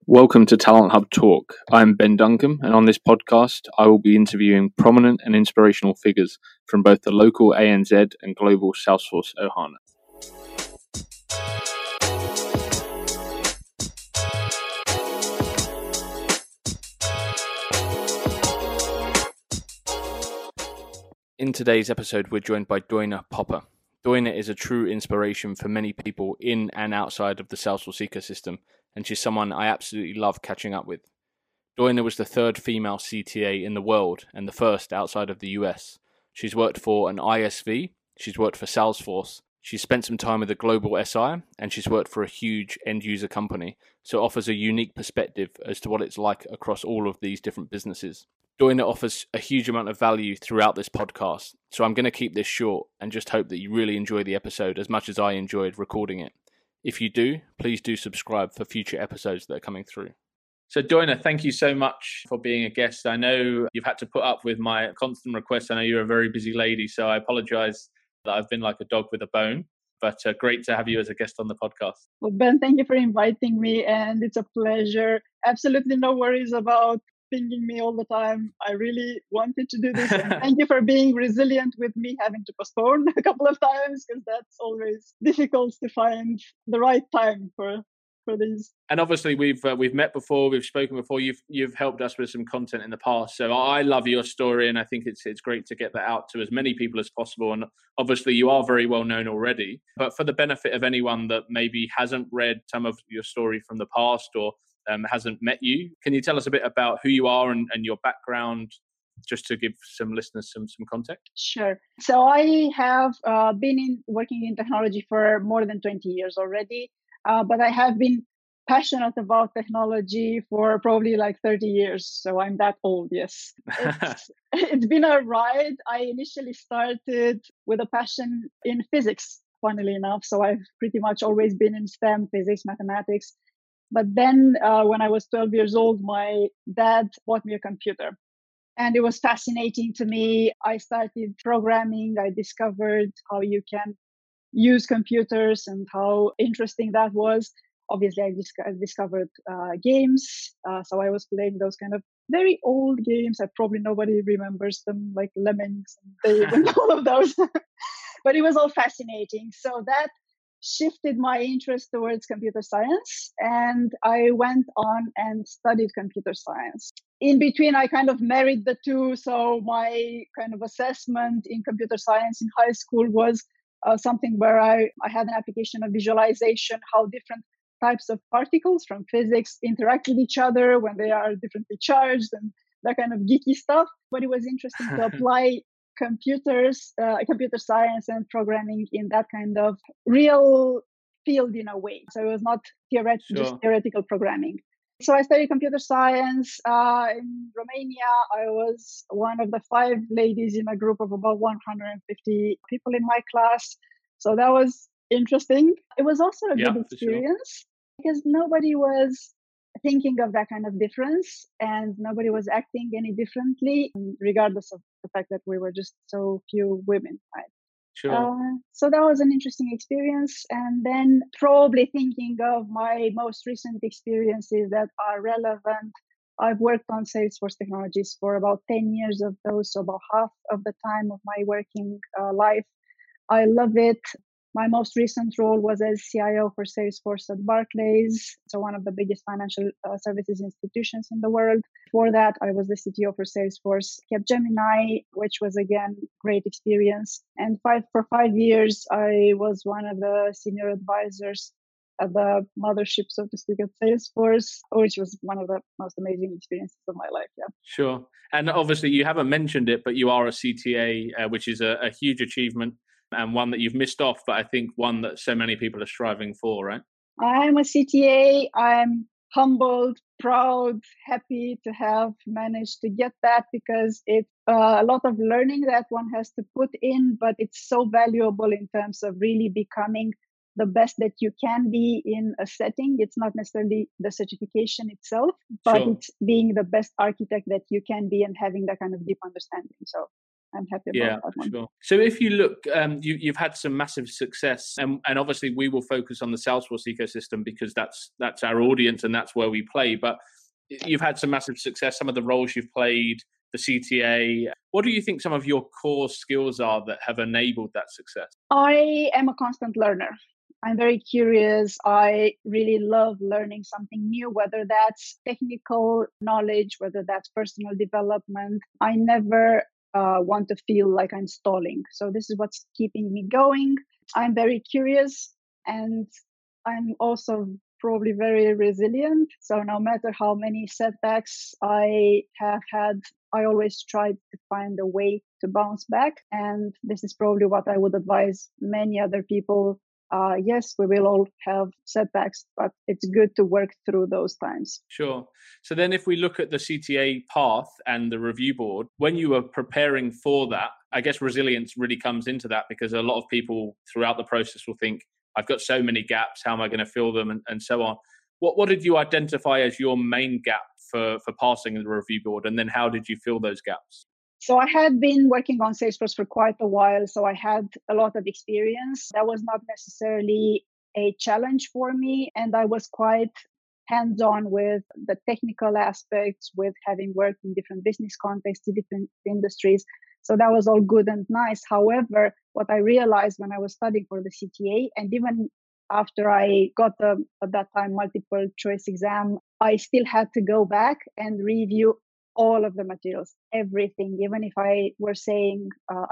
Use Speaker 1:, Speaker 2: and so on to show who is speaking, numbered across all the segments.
Speaker 1: Welcome to Talent Hub Talk. I'm Ben Duncan, and on this podcast, I will be interviewing prominent and inspirational figures from both the local ANZ and global Salesforce Ohana. In today's episode, we're joined by Doina Popper. Doina is a true inspiration for many people in and outside of the Salesforce ecosystem, and she's someone I absolutely love catching up with. Doina was the third female CTA in the world and the first outside of the US. She's worked for an ISV, she's worked for Salesforce, she's spent some time with a global SI, and she's worked for a huge end-user company, so offers a unique perspective as to what it's like across all of these different businesses. Doina offers a huge amount of value throughout this podcast, so I'm going to keep this short and just hope that you really enjoy the episode as much as I enjoyed recording it. If you do, please do subscribe for future episodes that are coming through. So Doina, thank you so much for being a guest. I know you've had to put up with my constant requests. I know you're a very busy lady, so I apologize that I've been like a dog with a bone, but great to have you as a guest on the podcast.
Speaker 2: Well, Ben, thank you for inviting me, and it's a pleasure. Absolutely no worries about pinging me all the time. I really wanted to do this, and thank you for being resilient with me having to postpone a couple of times, because that's always difficult to find the right time for these.
Speaker 1: And obviously we've met before, we've spoken before. You've helped us with some content in the past, so I love your story, and I think it's great to get that out to as many people as possible. And obviously you are very well known already, but for the benefit of anyone that maybe hasn't read some of your story from the past or hasn't met you, can you tell us a bit about who you are and your background, just to give some listeners some context?
Speaker 2: Sure. So I have been working in technology for more than 20 years already. But I have been passionate about technology for probably like 30 years. So I'm that old, yes. It's been a ride. I initially started with a passion in physics, funnily enough. So I've pretty much always been in STEM, physics, mathematics. But then when I was 12 years old, my dad bought me a computer. And it was fascinating to me. I started programming. I discovered how you can use computers and how interesting that was. Obviously, I discovered games. So I was playing those kind of very old games that probably nobody remembers them, like Lemmings and Dave and all of those. But it was all fascinating. So that shifted my interest towards computer science. And I went on and studied computer science. In between, I kind of married the two. So my kind of assessment in computer science in high school was something where I had an application of visualization, how different types of particles from physics interact with each other when they are differently charged and that kind of geeky stuff. But it was interesting to apply computer science and programming in that kind of real field in a way. So it was not just theoretical programming. So I studied computer science in Romania. I was one of the 5 ladies in a group of about 150 people in my class. So that was interesting. It was also a good experience because nobody was thinking of that kind of difference and nobody was acting any differently, regardless of the fact that we were just so few women, right?
Speaker 1: Sure.
Speaker 2: So that was an interesting experience. And then probably thinking of my most recent experiences that are relevant. I've worked on Salesforce technologies for about 10 years of those, so about half of the time of my working life. I love it. My most recent role was as CIO for Salesforce at Barclays, so one of the biggest financial services institutions in the world. Before that, I was the CTO for Salesforce Capgemini, which was, again, great experience. And for 5 years, I was one of the senior advisors at the mothership, so to speak, at Salesforce, which was one of the most amazing experiences of my life. Yeah.
Speaker 1: Sure. And obviously, you haven't mentioned it, but you are a CTA, which is a huge achievement. And one that you've missed off, but I think one that so many people are striving for, right?
Speaker 2: I'm a CTA. I'm humbled, proud, happy to have managed to get that because it's a lot of learning that one has to put in, but it's so valuable in terms of really becoming the best that you can be in a setting. It's not necessarily the certification itself, but it's being the best architect that you can be and having that kind of deep understanding. So I'm happy about
Speaker 1: Yeah,
Speaker 2: that one.
Speaker 1: sure. So if you look, you've had some massive success, and obviously we will focus on the Salesforce ecosystem because that's our audience and that's where we play. But you've had some massive success. Some of the roles you've played, the CTA. What do you think some of your core skills are that have enabled that success?
Speaker 2: I am a constant learner. I'm very curious. I really love learning something new, whether that's technical knowledge, whether that's personal development. I never want to feel like I'm stalling. So this is what's keeping me going. I'm very curious, and I'm also probably very resilient. So no matter how many setbacks I have had, I always try to find a way to bounce back. And this is probably what I would advise many other people. Yes, we will all have setbacks, but it's good to work through those times.
Speaker 1: Sure. So then if we look at the CTA path and the review board, when you were preparing for that, I guess resilience really comes into that, because a lot of people throughout the process will think, I've got so many gaps, how am I going to fill them, and so on. What did you identify as your main gap for passing the review board, and then how did you fill those gaps?
Speaker 2: So I had been working on Salesforce for quite a while, so I had a lot of experience. That was not necessarily a challenge for me, and I was quite hands-on with the technical aspects, with having worked in different business contexts, different industries. So that was all good and nice. However, what I realized when I was studying for the CTA, and even after I got at that time multiple choice exam, I still had to go back and review all of the materials, everything. Even if I was saying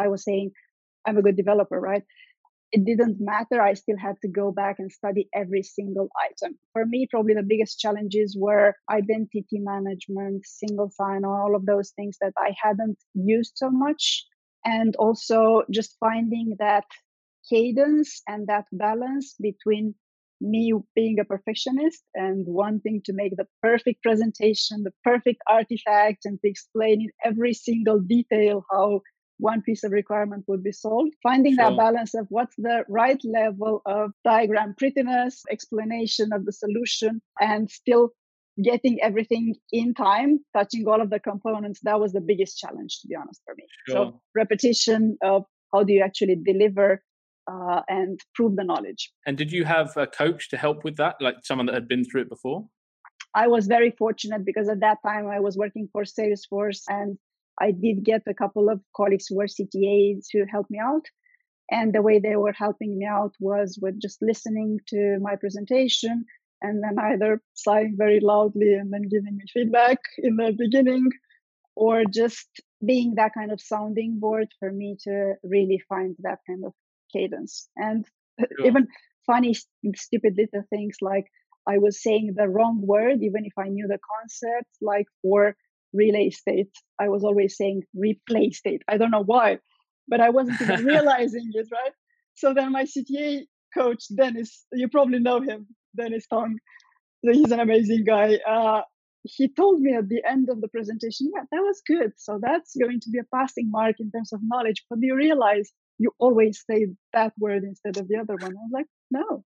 Speaker 2: I'm a good developer, right? It didn't matter. I still had to go back and study every single item. For me, probably the biggest challenges were identity management, single sign-on, all of those things that I hadn't used so much. And also just finding that cadence and that balance between me being a perfectionist and wanting to make the perfect presentation, the perfect artifact, and to explain in every single detail how one piece of requirement would be solved. Finding that
Speaker 1: Sure.
Speaker 2: balance of what's the right level of diagram prettiness, explanation of the solution, and still getting everything in time, touching all of the components, that was the biggest challenge, to be honest, for me.
Speaker 1: Sure.
Speaker 2: So repetition of how do you actually deliver and prove the knowledge.
Speaker 1: And did you have a coach to help with that, like someone that had been through it before?
Speaker 2: I was very fortunate because at that time I was working for Salesforce, and I did get a couple of colleagues who were CTAs to help me out. And the way they were helping me out was with just listening to my presentation and then either sighing very loudly and then giving me feedback in the beginning, or just being that kind of sounding board for me to really find that kind of cadence. And
Speaker 1: Sure.
Speaker 2: even funny, stupid little things like I was saying the wrong word, even if I knew the concept, like for relay state, I was always saying replay state. I don't know why, but I wasn't even realizing it, right? So then my CTA coach, Dennis, you probably know him, Dennis Tong. He's an amazing guy. He told me at the end of the presentation, yeah, that was good. So that's going to be a passing mark in terms of knowledge. But do you realize you always say that word instead of the other one? I was like, no.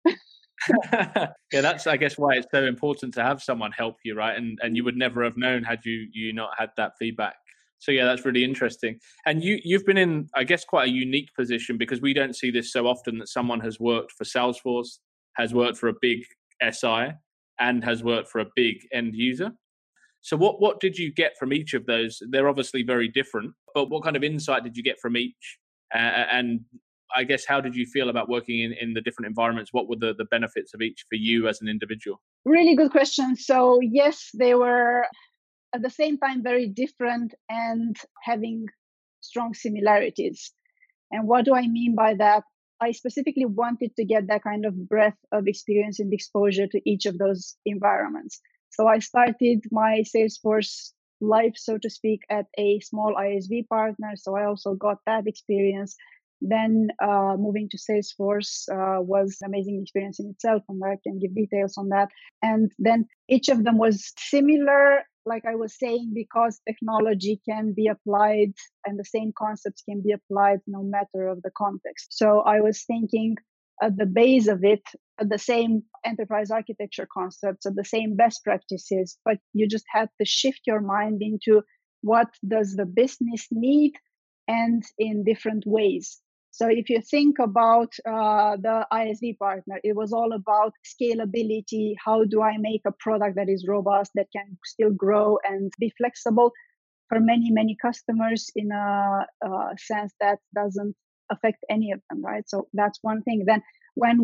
Speaker 1: Yeah, that's, I guess, why it's so important to have someone help you, right? And you would never have known had you not had that feedback. So yeah, that's really interesting. And you've been in, I guess, quite a unique position, because we don't see this so often, that someone has worked for Salesforce, has worked for a big SI, and has worked for a big end user. So what did you get from each of those? They're obviously very different, but what kind of insight did you get from each? And I guess, how did you feel about working in the different environments? What were the benefits of each for you as an individual?
Speaker 2: Really good question. So yes, they were at the same time very different and having strong similarities. And what do I mean by that? I specifically wanted to get that kind of breadth of experience and exposure to each of those environments. So I started my Salesforce life, so to speak, at a small ISV partner. So I also got that experience. Then moving to Salesforce was an amazing experience in itself, and I can give details on that. And then each of them was similar, like I was saying, because technology can be applied and the same concepts can be applied no matter of the context. So I was thinking at the base of it, at the same enterprise architecture concepts, at the same best practices, but you just had to shift your mind into what does the business need and in different ways. So if you think about the ISV partner, it was all about scalability. How do I make a product that is robust, that can still grow and be flexible for many, many customers in a sense that doesn't affect any of them, right? So that's one thing. Then when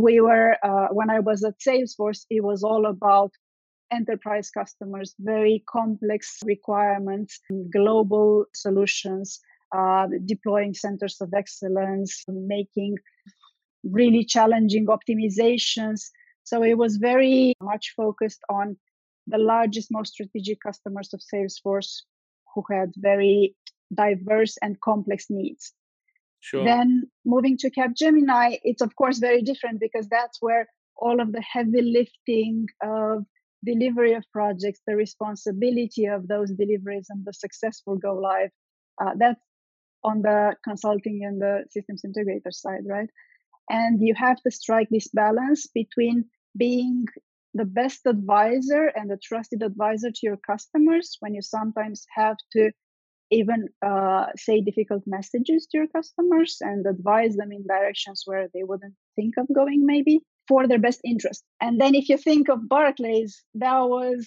Speaker 2: I was at Salesforce, it was all about enterprise customers, very complex requirements, global solutions, deploying centers of excellence, making really challenging optimizations. So it was very much focused on the largest, most strategic customers of Salesforce who had very diverse and complex needs.
Speaker 1: Sure.
Speaker 2: Then moving to Capgemini, it's of course very different because that's where all of the heavy lifting of delivery of projects, the responsibility of those deliveries and the successful go live, that's on the consulting and the systems integrator side, right? And you have to strike this balance between being the best advisor and a trusted advisor to your customers when you sometimes have to even say difficult messages to your customers and advise them in directions where they wouldn't think of going, maybe for their best interest. And then if you think of Barclays, that was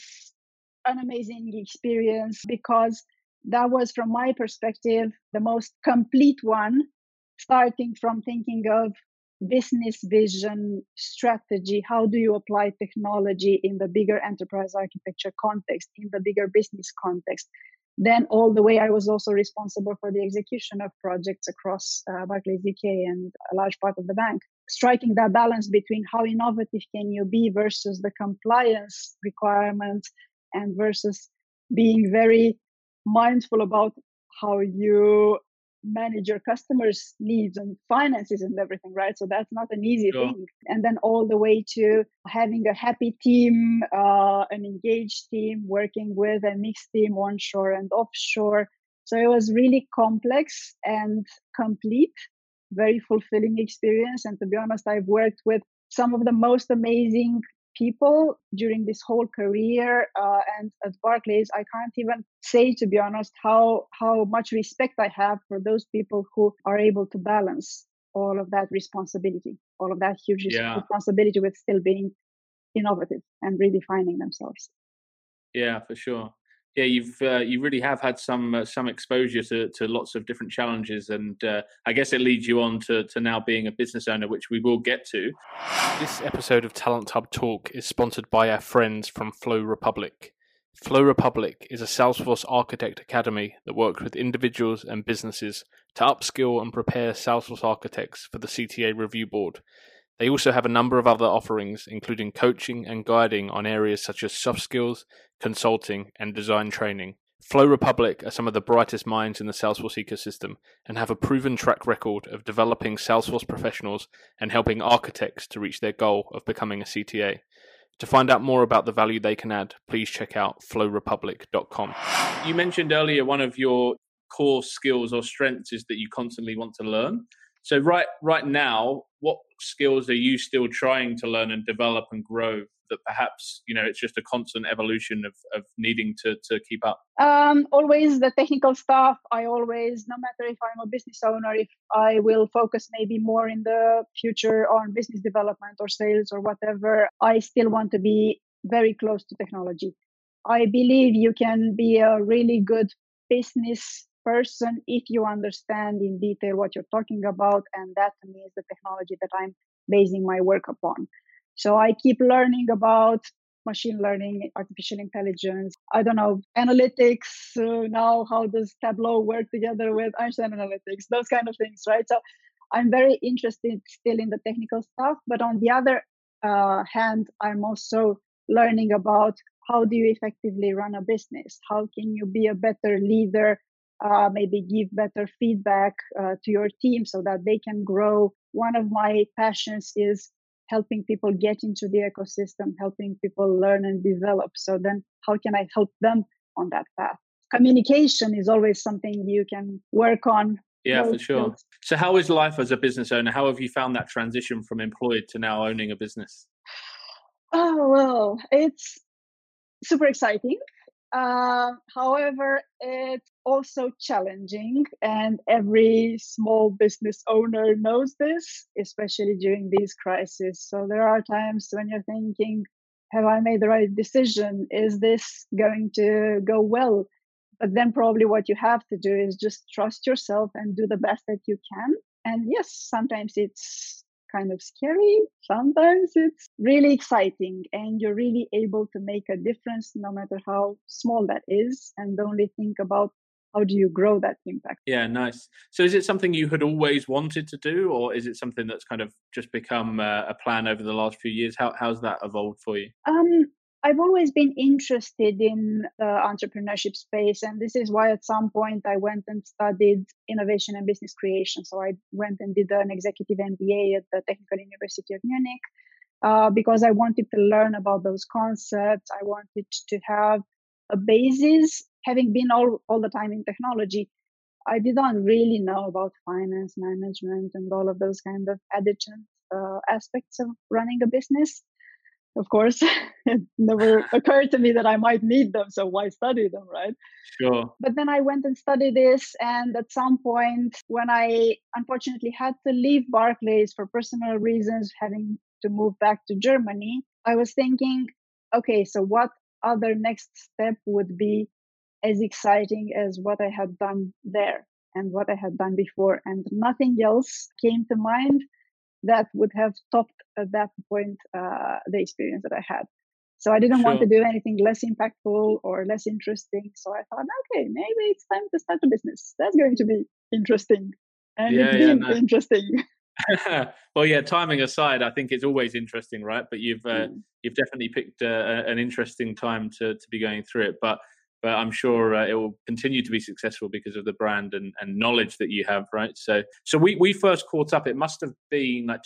Speaker 2: an amazing experience because that was, from my perspective, the most complete one, starting from thinking of business vision, strategy, how do you apply technology in the bigger enterprise architecture context, in the bigger business context. Then all the way, I was also responsible for the execution of projects across Barclays UK and a large part of the bank. Striking that balance between how innovative can you be versus the compliance requirements and versus being very mindful about how you manage your customers' needs and finances and everything, right? So that's not an easy thing. And then all the way to having a happy team, an engaged team, working with a mixed team onshore and offshore. So it was really complex and complete, very fulfilling experience. And to be honest, I've worked with some of the most amazing people during this whole career, and at Barclays, I can't even say, to be honest, how much respect I have for those people who are able to balance all of that responsibility, all of that huge responsibility with still being innovative and redefining themselves.
Speaker 1: Yeah, for sure. Yeah, you really have had some exposure to lots of different challenges, and I guess it leads you on to now being a business owner, which we will get to. This episode of Talent Hub Talk is sponsored by our friends from Flow Republic. Flow Republic is a Salesforce Architect Academy that works with individuals and businesses to upskill and prepare Salesforce architects for the CTA Review Board. They also have a number of other offerings, including coaching and guiding on areas such as soft skills, consulting, and design training. Flow Republic are some of the brightest minds in the Salesforce ecosystem and have a proven track record of developing Salesforce professionals and helping architects to reach their goal of becoming a CTA. To find out more about the value they can add, please check out flowrepublic.com. You mentioned earlier one of your core skills or strengths is that you constantly want to learn. So right now, what skills are you still trying to learn and develop and grow that perhaps, it's just a constant evolution of needing to keep up?
Speaker 2: Always the technical stuff. I always, no matter if I'm a business owner, if I will focus maybe more in the future on business development or sales or whatever, I still want to be very close to technology. I believe you can be a really good business person if you understand in detail what you're talking about, and that to me is the technology that I'm basing my work upon. So I keep learning about machine learning, artificial intelligence, analytics. Now how does Tableau work together with Einstein Analytics, those kind of things, right? So I'm very interested still in the technical stuff, but on the other hand, I'm also learning about how do you effectively run a business? How can you be a better leader? Maybe give better feedback to your team so that they can grow. One of my passions is helping people get into the ecosystem, helping people learn and develop. So then how can I help them on that path? Communication is always something you can work on.
Speaker 1: Yeah, for sure. Skills. So how is life as a business owner? How have you found that transition from employed to now owning a business?
Speaker 2: Oh, well, it's super exciting. However, it's also challenging, and every small business owner knows this, especially during these crises. So there are times when you're thinking, have I made the right decision? Is this going to go well? But then probably what you have to do is just trust yourself and do the best that you can. And yes, sometimes it's kind of scary. Sometimes it's really exciting and you're really able to make a difference no matter how small that is. And only think about how do you grow that impact.
Speaker 1: Yeah, nice. So is it something you had always wanted to do, or is it something that's kind of just become a plan over the last few years? How's that evolved for you?
Speaker 2: Um, I've always been interested in the entrepreneurship space, and this is why at some point I went and studied innovation and business creation. So I went and did an executive MBA at the Technical University of Munich because I wanted to learn about those concepts. I wanted to have a basis. Having been all the time in technology, I didn't really know about finance management and all of those kind of adjacent aspects of running a business. Of course, it never occurred to me that I might need them, so why study them, right?
Speaker 1: Sure.
Speaker 2: But then I went and studied this, and at some point, when I unfortunately had to leave Barclays for personal reasons, having to move back to Germany, I was thinking, okay, so what other next step would be as exciting as what I had done there and what I had done before? And nothing else came to mind that would have topped at that point the experience that I had. So I didn't want to
Speaker 1: Sure.
Speaker 2: do anything less impactful or less interesting. So I thought, okay, maybe it's time to start a business. That's going to be interesting. And it's
Speaker 1: Yeah, yeah,
Speaker 2: been
Speaker 1: no.
Speaker 2: interesting.
Speaker 1: Well, yeah. Timing aside, I think it's always interesting, right? But you've definitely picked an interesting time to be going through it. But I'm sure it will continue to be successful because of the brand and knowledge that you have, right? So we first caught up. It must have been like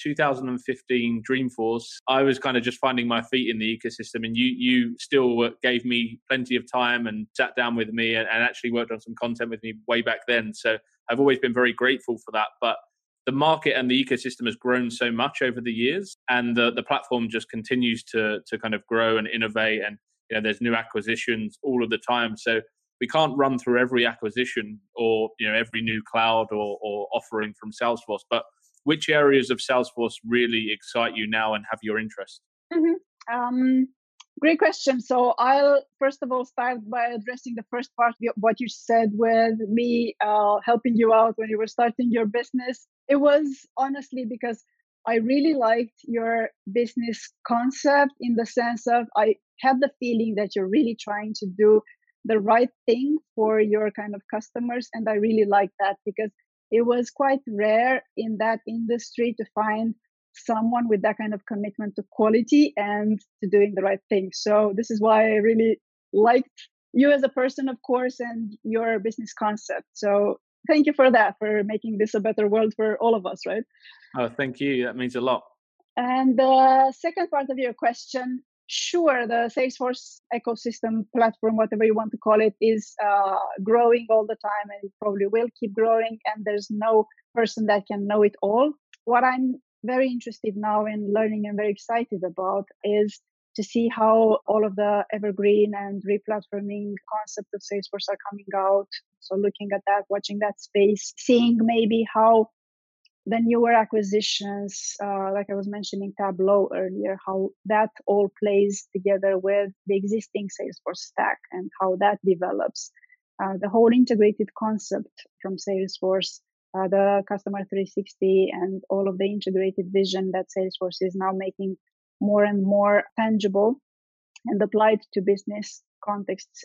Speaker 1: 2015 Dreamforce. I was kind of just finding my feet in the ecosystem, and you still gave me plenty of time and sat down with me and actually worked on some content with me way back then. So I've always been very grateful for that. But the market and the ecosystem has grown so much over the years, and the platform just continues to kind of grow and innovate, and there's new acquisitions all of the time. So we can't run through every acquisition or every new cloud or offering from Salesforce. But which areas of Salesforce really excite you now and have your interest?
Speaker 2: Mhm. Um, Great question. So I'll first of all start by addressing the first part of what you said with me helping you out when you were starting your business. It was honestly because I really liked your business concept in the sense of I had the feeling that you're really trying to do the right thing for your kind of customers. And I really liked that because it was quite rare in that industry to find someone with that kind of commitment to quality and to doing the right thing. So this is why I really liked you as a person, of course, and your business concept. So thank you for that, for making this a better world for all of us, right?
Speaker 1: Oh, thank you. That means a lot.
Speaker 2: And the second part of your question, sure, the Salesforce ecosystem platform, whatever you want to call it, is growing all the time and it probably will keep growing. And there's no person that can know it all. What I'm very interested now in learning and very excited about is to see how all of the evergreen and replatforming concept of Salesforce are coming out. So looking at that, watching that space, seeing maybe how the newer acquisitions, like I was mentioning Tableau earlier, how that all plays together with the existing Salesforce stack and how that develops. The whole integrated concept from Salesforce, the customer 360, and all of the integrated vision that Salesforce is now making more and more tangible and applied to business contexts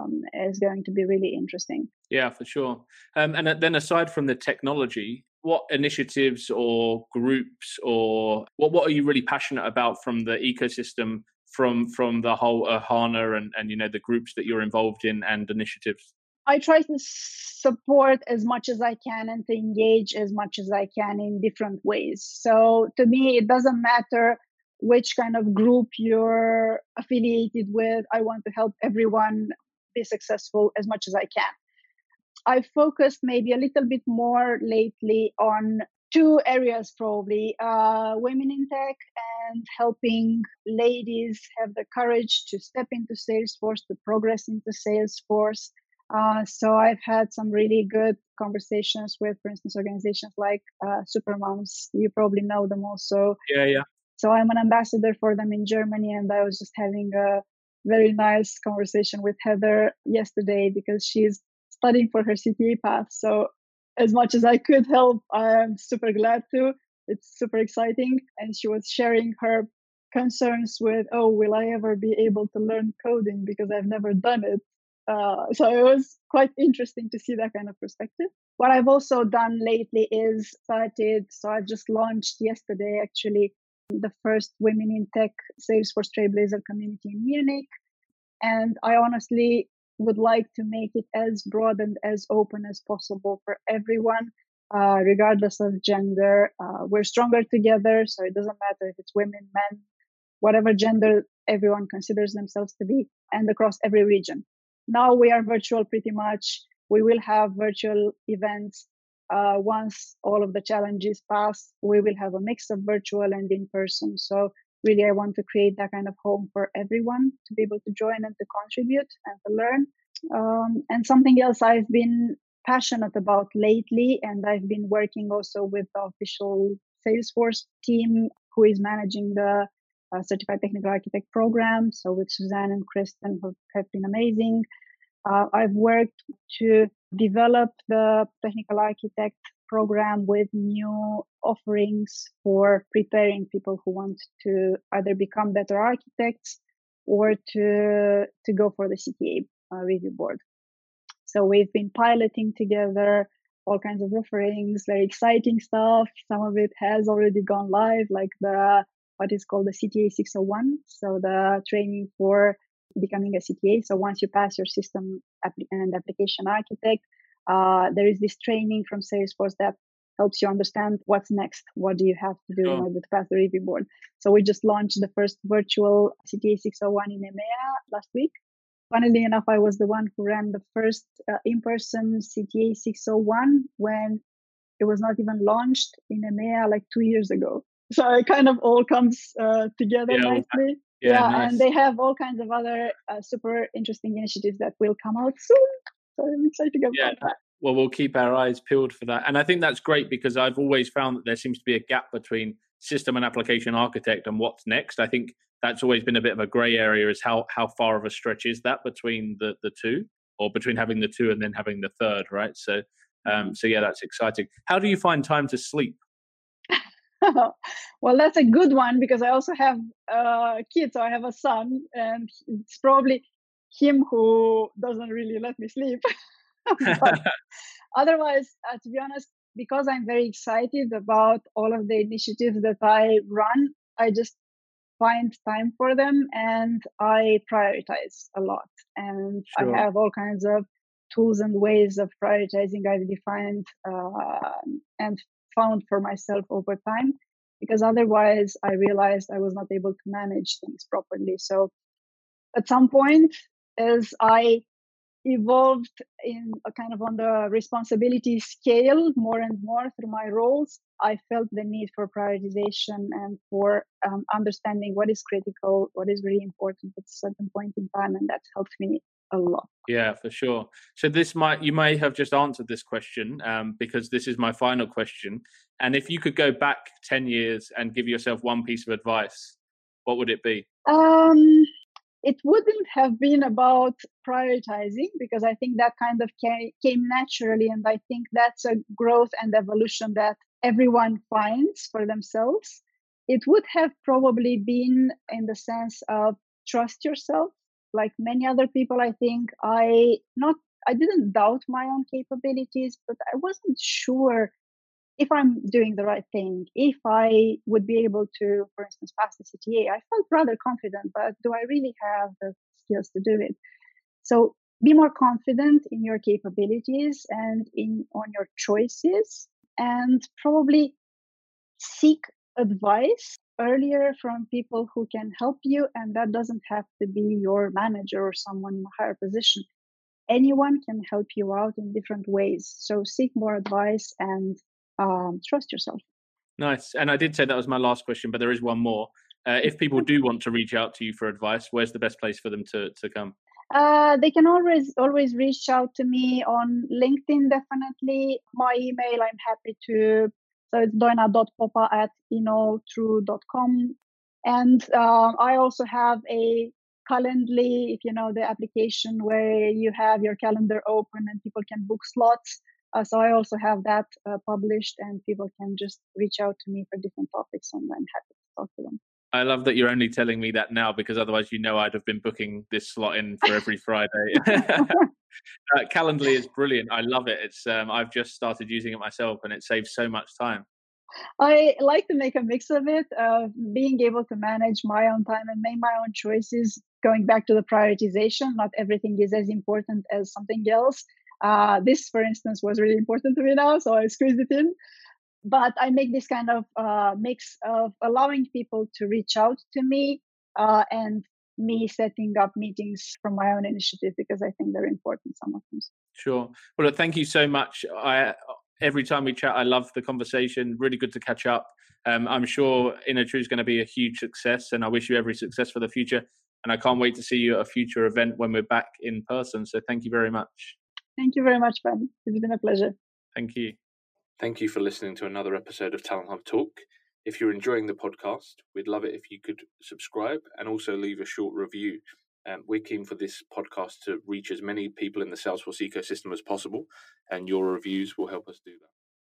Speaker 2: is going to be really interesting.
Speaker 1: Yeah, for sure. And then aside from the technology, what initiatives or groups or what are you really passionate about from the ecosystem, from the whole HANA and the groups that you're involved in and initiatives?
Speaker 2: I try to support as much as I can and to engage as much as I can in different ways. So to me, it doesn't matter which kind of group you're affiliated with. I want to help everyone be successful as much as I can. I focused maybe a little bit more lately on two areas probably, women in tech and helping ladies have the courage to step into Salesforce, to progress into Salesforce. So I've had some really good conversations with, for instance, organizations like Supermoms. You probably know them also.
Speaker 1: Yeah.
Speaker 2: So I'm an ambassador for them in Germany, and I was just having a very nice conversation with Heather yesterday because she's studying for her CTA path. So as much as I could help, I am super glad to. It's super exciting. And she was sharing her concerns with, oh, will I ever be able to learn coding because I've never done it? So it was quite interesting to see that kind of perspective. What I've also done lately is so I just launched yesterday actually the first Women in Tech Salesforce Trailblazer community in Munich. And I honestly would like to make it as broad and as open as possible for everyone, regardless of gender. We're stronger together, so it doesn't matter if it's women, men, whatever gender everyone considers themselves to be, and across every region. Now we are virtual pretty much. We will have virtual events. Once all of the challenges pass, we will have a mix of virtual and in person. So really, I want to create that kind of home for everyone to be able to join and to contribute and to learn. And something else I've been passionate about lately, and I've been working also with the official Salesforce team who is managing the Certified Technical Architect program. So with Suzanne and Kristen, who have been amazing. I've worked to develop the Technical Architect program with new offerings for preparing people who want to either become better architects or to go for the CTA review board. So we've been piloting together all kinds of offerings, very exciting stuff. Some of it has already gone live, like what is called the CTA 601. So the training for becoming a CTA. So once you pass your system and application architect, there is this training from Salesforce that helps you understand what's next. What do you have to do in order to pass the review board? So we just launched the first virtual CTA 601 in EMEA last week. Funnily enough, I was the one who ran the first in-person CTA 601 when it was not even launched in EMEA like 2 years ago. So it kind of all comes together nicely.
Speaker 1: Nice.
Speaker 2: And they have all kinds of other super interesting initiatives that will come out soon. So I'm excited about that.
Speaker 1: Well, we'll keep our eyes peeled for that. And I think that's great because I've always found that there seems to be a gap between system and application architect and what's next. I think that's always been a bit of a gray area, is how far of a stretch is that between the two, or between having the two and then having the third, right? So yeah, that's exciting. How do you find time to sleep?
Speaker 2: Well, that's a good one because I also have kids. So I have a son, and it's probably him who doesn't really let me sleep. But otherwise, to be honest, because I'm very excited about all of the initiatives that I run, I just find time for them and I prioritize a lot. And sure. I have all kinds of tools and ways of prioritizing I've defined and found for myself over time, because otherwise I realized I was not able to manage things properly. So at some point, as I evolved in a kind of on the responsibility scale more and more through my roles, I felt the need for prioritization and for understanding what is critical, what is really important at a certain point in time, and that's helped me a lot.
Speaker 1: Yeah, for sure. So you may have just answered this question because this is my final question. And if you could go back 10 years and give yourself one piece of advice, what would it be?
Speaker 2: It wouldn't have been about prioritizing, because I think that kind of came naturally. And I think that's a growth and evolution that everyone finds for themselves. It would have probably been in the sense of trust yourself. Like many other people, I think I didn't doubt my own capabilities, but I wasn't sure if I'm doing the right thing, if I would be able to, for instance, pass the CTA. I felt rather confident, but do I really have the skills to do it? So be more confident in your capabilities and on your choices, and probably seek advice earlier from people who can help you. And that doesn't have to be your manager or someone in a higher position. Anyone can help you out in different ways. So seek more advice and trust yourself.
Speaker 1: Nice. And I did say that was my last question, but there is one more. If people do want to reach out to you for advice, where's the best place for them to come?
Speaker 2: They can always reach out to me on LinkedIn, definitely. My email, I'm happy to. So it's doina.popa@innotrue.com. And I also have a Calendly, if you know the application where you have your calendar open and people can book slots. So I also have that published, and people can just reach out to me for different topics, and I'm happy to talk to them.
Speaker 1: I love that you're only telling me that now, because otherwise, I'd have been booking this slot in for every Friday. Calendly is brilliant. I love it. It's I've just started using it myself, and it saves so much time.
Speaker 2: I like to make a mix of it, being able to manage my own time and make my own choices. Going back to the prioritization, not everything is as important as something else. This, for instance, was really important to me now, so I squeezed it in. But I make this kind of mix of allowing people to reach out to me and me setting up meetings from my own initiative, because I think they're important, some of them.
Speaker 1: Sure. Well, thank you so much. Every time we chat, I love the conversation. Really good to catch up. I'm sure InnoTrue is going to be a huge success, and I wish you every success for the future. And I can't wait to see you at a future event when we're back in person. So thank you very much.
Speaker 2: Thank you very much, Ben. It's been a pleasure.
Speaker 1: Thank you. Thank you for listening to another episode of Talent Hub Talk. If you're enjoying the podcast, we'd love it if you could subscribe and also leave a short review. We're keen for this podcast to reach as many people in the Salesforce ecosystem as possible, and your reviews will help us do that.